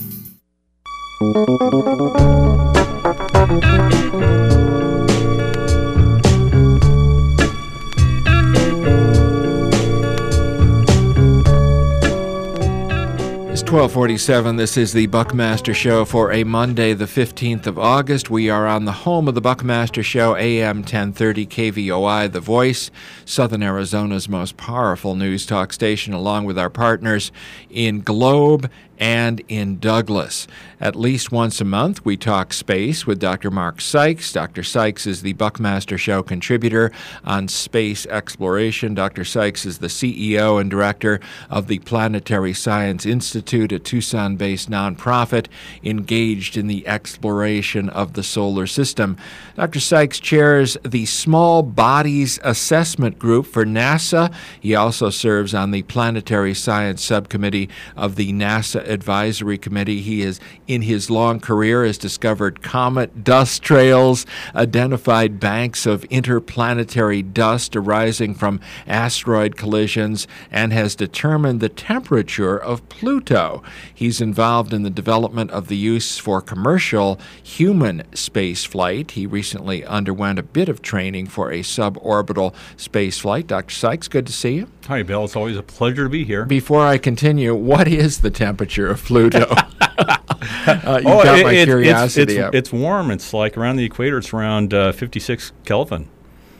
It's 12:47. This is the Buckmaster Show for a Monday, the 15th of August. We are on the home of the Buckmaster Show, AM 1030 KVOI, The Voice, Southern Arizona's most powerful news talk station, along with our partners in Globe and in Douglas. At least once a month, we talk space with Dr. Mark Sykes. Dr. Sykes is the Buckmaster Show contributor on space exploration. Dr. Sykes is the CEO and director of the Planetary Science Institute, a Tucson-based nonprofit engaged in the exploration of the solar system. Dr. Sykes chairs the Small Bodies Assessment Group for NASA. He also serves on the Planetary Science Subcommittee of the NASA Advisory Committee. He is, in his long career, has discovered comet dust trails, identified banks of interplanetary dust arising from asteroid collisions, and has determined the temperature of Pluto. He's involved in the development of the use for commercial human space flight. He recently underwent a bit of training for a suborbital space flight. Dr. Sykes, good to see you. Hi, Bill. It's always a pleasure to be here. Before I continue, what is the temperature of Pluto? You've got my curiosity up. It's warm. It's like around the equator. It's around 56 Kelvin.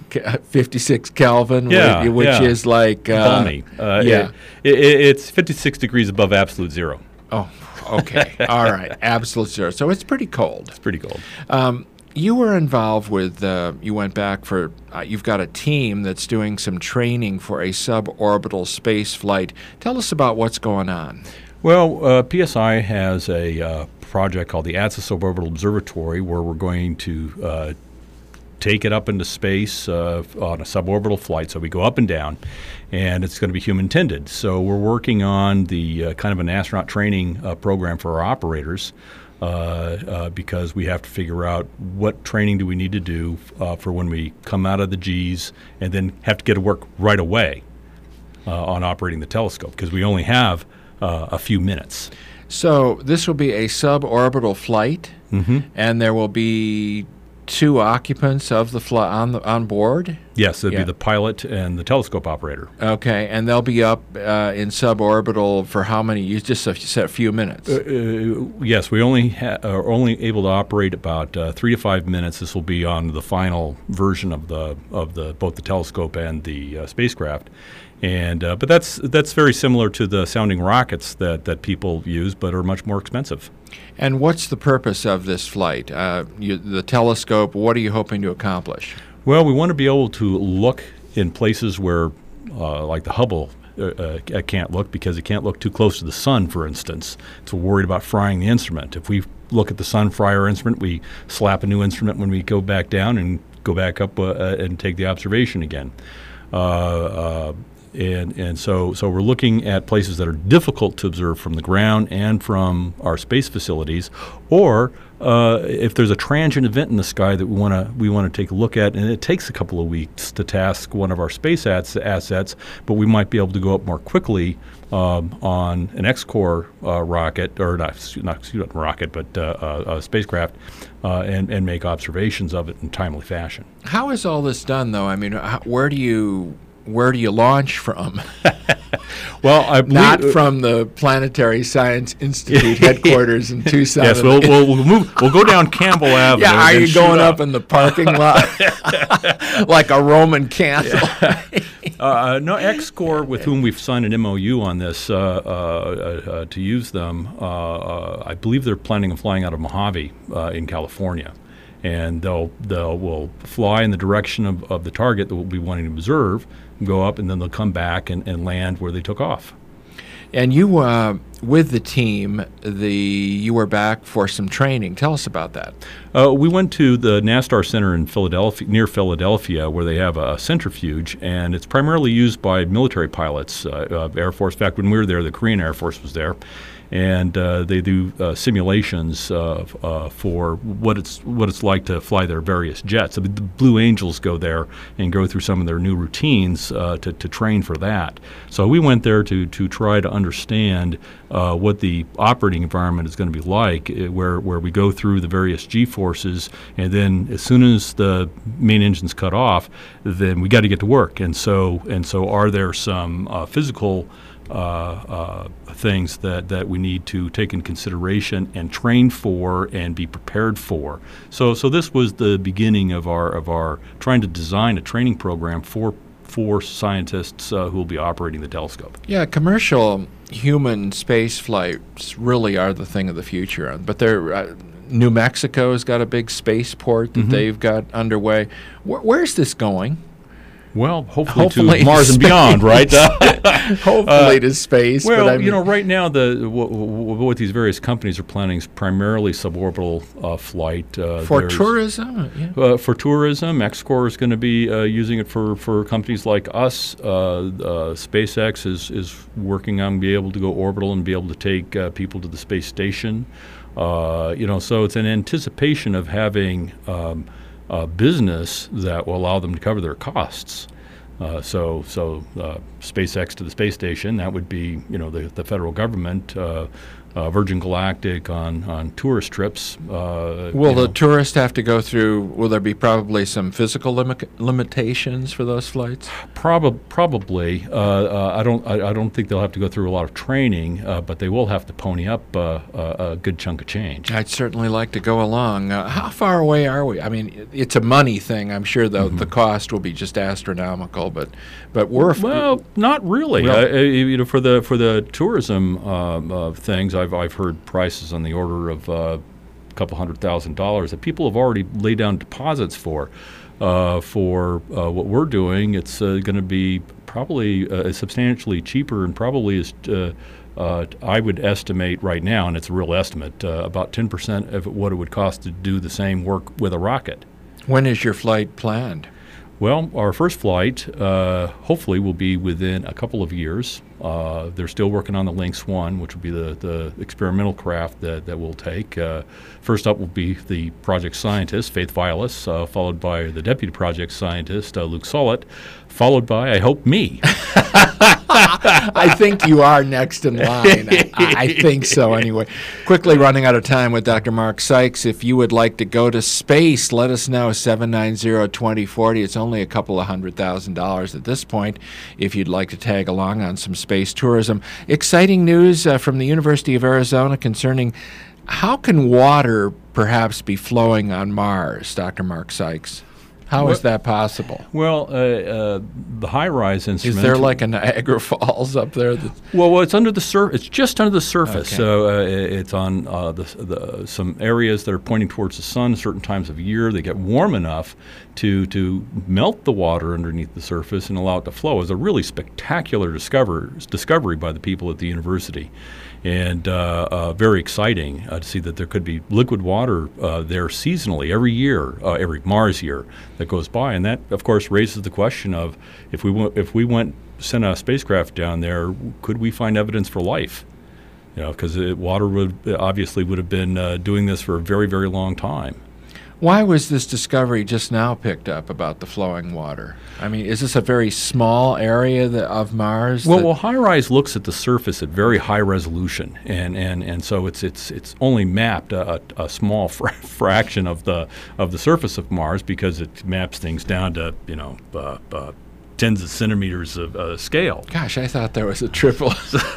56 Kelvin, Yeah, which yeah. is like balmy. yeah. It's 56 degrees above absolute zero. Oh, okay. All right. Absolute zero. So it's pretty cold. It's pretty cold. You were involved with, you went back for, you've got a team that's doing some training for a suborbital space flight. Tell us about what's going on. Well, PSI has a project called the ATSA Suborbital Observatory where we're going to take it up into space on a suborbital flight. So we go up and down, and it's going to be human-tended. So we're working on the kind of an astronaut training program for our operators because we have to figure out what training do we need to do for when we come out of the Gs and then have to get to work right away on operating the telescope because we only have a few minutes. So this will be a suborbital flight, and there will be 2 occupants of the flight on board? Yes, it'll be the pilot and the telescope operator. Okay, and they'll be up in suborbital for how many? You just said a few minutes. Yes, we only are only able to operate about 3 to 5 minutes. This will be on the final version of both the telescope and the spacecraft. And but that's very similar to the sounding rockets that people use, but are much more expensive. And what's the purpose of this flight? The telescope, what are you hoping to accomplish? Well, we want to be able to look in places where, like the Hubble, can't look because it can't look too close to the sun, for instance. It's worried about frying the instrument. If we look at the sun, fry our instrument, we slap a new instrument when we go back down and go back up and take the observation again. And so we're looking at places that are difficult to observe from the ground and from our space facilities, or if there's a transient event in the sky that we want to take a look at, and it takes a couple of weeks to task one of our space assets, but we might be able to go up more quickly on an X-Core rocket, or not rocket, but a spacecraft, and make observations of it in timely fashion. How is all this done, though? I mean, where do you launch from? Well, I believe not from the Planetary Science Institute headquarters in Tucson. Yes, we'll move. We'll go down Campbell Avenue. Yeah, are you going up in the parking lot like a Roman candle? No, X-Core, with whom we've signed an MOU on this to use them, I believe they're planning on flying out of Mojave in California. And we'll fly in the direction of the target that we'll be wanting to observe, go up, and then they'll come back and land where they took off. And you, with the team, you were back for some training. Tell us about that. We went to the NASTAR Center in Philadelphia, near Philadelphia, where they have a centrifuge, and it's primarily used by military pilots, Air Force. In fact, when we were there, the Korean Air Force was there. And they do simulations for what it's like to fly their various jets. I mean, the Blue Angels go there and go through some of their new routines to train for that. So we went there to try to understand what the operating environment is going to be like, where we go through the various G-forces, and then as soon as the main engine's cut off, then we got to get to work. And so are there some physical things that we need to take in consideration and train for and be prepared for. So this was the beginning of our trying to design a training program for scientists who will be operating the telescope. Yeah, commercial human space flights really are the thing of the future. But New Mexico's got a big spaceport that they've got underway. Where's this going? Well, hopefully to Mars and beyond, right? Hopefully to space. Well, but I mean, right now, what these various companies are planning is primarily suborbital flight. For tourism? Yeah. For tourism. X-Core is going to be using it for companies like us. SpaceX is working on being able to go orbital and be able to take people to the space station. So it's an anticipation of having a business that will allow them to cover their costs. So SpaceX to the space station. That would be, the federal government. Virgin Galactic on tourist trips. Will the tourist have to go through? Will there be probably some physical limitations for those flights? Probably. I don't think they'll have to go through a lot of training, but they will have to pony up a good chunk of change. I'd certainly like to go along. How far away are we? I mean, it's a money thing. I'm sure the cost will be just astronomical, but we're not really. Well, for the tourism things, I've heard prices on the order of a couple $100,000 that people have already laid down deposits for. For what we're doing, it's going to be probably substantially cheaper, and probably is I would estimate right now, and it's a real estimate, about 10% of what it would cost to do the same work with a rocket. When is your flight planned? Well, our first flight hopefully will be within a couple of years. They're still working on the Lynx 1, which will be the experimental craft that we'll take. First up will be the project scientist, Faith Vilas, followed by the deputy project scientist, Luke Sollett, followed by, I hope, me. I think you are next in line. I think so anyway. Quickly running out of time with Dr. Mark Sykes. If you would like to go to space, let us know, 790-2040. It's only a couple of $100,000 at this point if you'd like to tag along on some space tourism. Exciting news from the University of Arizona concerning how can water perhaps be flowing on Mars, Dr. Mark Sykes? How is that possible? Well, the HiRISE instrument. Is there like a Niagara Falls up there? Well, it's under the surface. It's just under the surface. Okay. So it's on some areas that are pointing towards the sun. Certain times of year, they get warm enough to melt the water underneath the surface and allow it to flow. It's a really spectacular discovery by the people at the university. And very exciting to see that there could be liquid water there seasonally every year, every Mars year that goes by. And that, of course, raises the question of if we sent a spacecraft down there, could we find evidence for life? Because water would have been doing this for a very, very long time. Why was this discovery just now picked up about the flowing water? I mean, is this a very small area of Mars? Well, HiRISE looks at the surface at very high resolution, and so it's only mapped a small fraction of the surface of Mars, because it maps things down to tens of centimeters of scale. Gosh, I thought there was a triple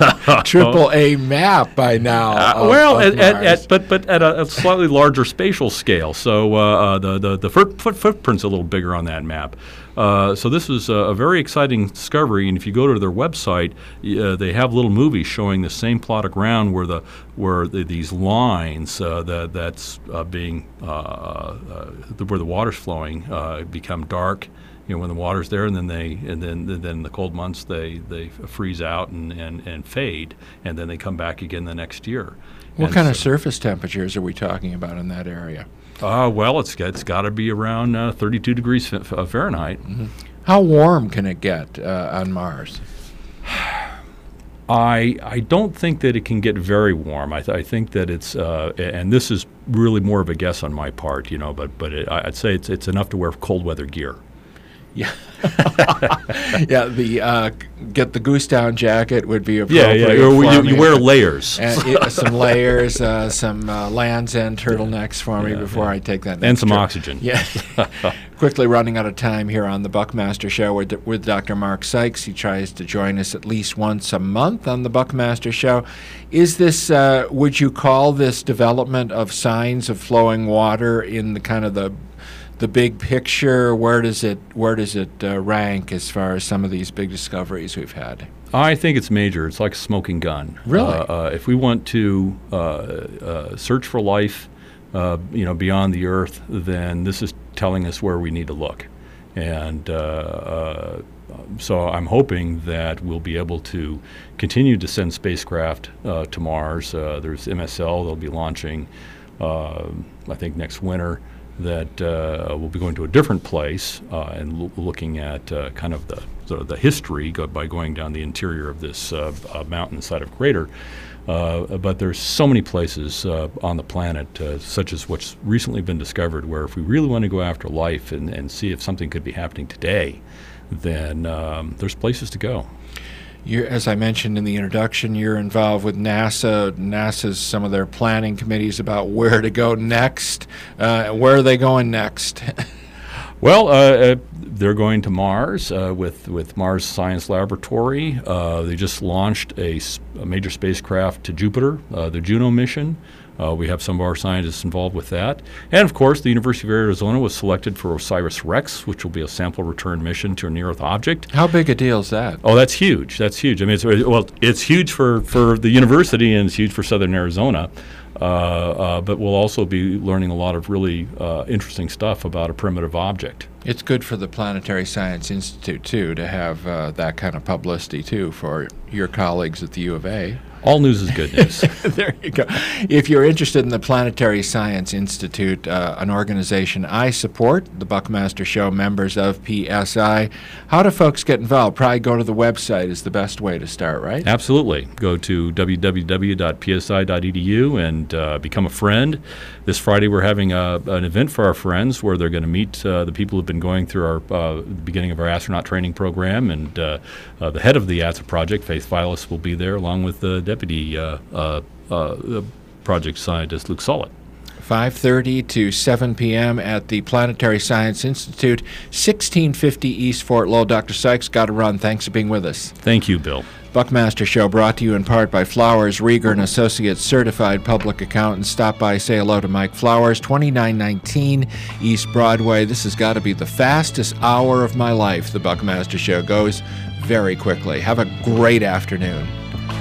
A map by now. But at a slightly larger spatial scale. So the footprint's a little bigger on that map. So this is a very exciting discovery, and if you go to their website, they have little movies showing the same plot of ground where these lines that's being where the water's flowing become dark. When the water's there, and then in the cold months they freeze out and fade, and then they come back again the next year. What kind of surface temperatures are we talking about in that area? Well, it's got to be around 32 degrees Fahrenheit. Mm-hmm. How warm can it get on Mars? I don't think that it can get very warm. I think that it's and this is really more of a guess on my part, but I'd say it's enough to wear cold weather gear. Yeah, yeah. Get the goose down jacket would be appropriate. Yeah. You wear layers, and, some layers, some Land's End turtlenecks for me before I take that. And some trip. Oxygen. Yeah. Quickly running out of time here on the Buckmaster Show with Dr. Mark Sykes. He tries to join us at least once a month on the Buckmaster Show. Is this? Would you call this development of signs of flowing water in the kind of the big picture? Where does it rank as far as some of these big discoveries we've had? I think it's major. It's like a smoking gun. Really? If we want to search for life, beyond the Earth, then this is telling us where we need to look. And so I'm hoping that we'll be able to continue to send spacecraft to Mars. There's MSL. They'll be launching, I think, next winter. That will be going to a different place and looking at kind of the history by going down the interior of this mountain inside of crater. But there's so many places on the planet, such as what's recently been discovered, where if we really want to go after life and see if something could be happening today, then there's places to go. As I mentioned in the introduction, you're involved with NASA. NASA's some of their planning committees about where to go next. Where are they going next? Well, they're going to Mars with Mars Science Laboratory. They just launched a major spacecraft to Jupiter, the Juno mission. We have some of our scientists involved with that. And, of course, the University of Arizona was selected for OSIRIS-REx, which will be a sample return mission to a near-Earth object. How big a deal is that? Oh, that's huge. That's huge. I mean, it's huge for the university, and it's huge for Southern Arizona. But we'll also be learning a lot of really interesting stuff about a primitive object. It's good for the Planetary Science Institute, too, to have that kind of publicity, too, for your colleagues at the U of A. All news is good news. There you go. If you're interested in the Planetary Science Institute, an organization I support, the Buckmaster Show, members of PSI, how do folks get involved? Probably go to the website is the best way to start, right? Absolutely. Go to www.psi.edu and become a friend. This Friday we're having an event for our friends where they're going to meet the people who've been going through our the beginning of our astronaut training program, and the head of the ASA project, Faith Vilas, will be there along with the deputy project scientist, Luke Sollett. 5:30 to 7 p.m. at the Planetary Science Institute, 1650 East Fort Lowell. Dr. Sykes, got to run. Thanks for being with us. Thank you, Bill. Buckmaster Show brought to you in part by Flowers, Rieger & Associates, Certified Public Accountants. Stop by, say hello to Mike Flowers, 2919 East Broadway. This has got to be the fastest hour of my life. The Buckmaster Show goes very quickly. Have a great afternoon.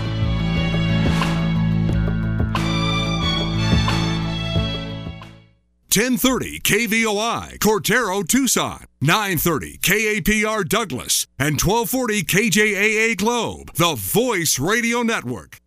.1030 KVOI, Cortero, Tucson, 930 KAPR Douglas, and 1240 KJAA Globe, the Voice Radio Network.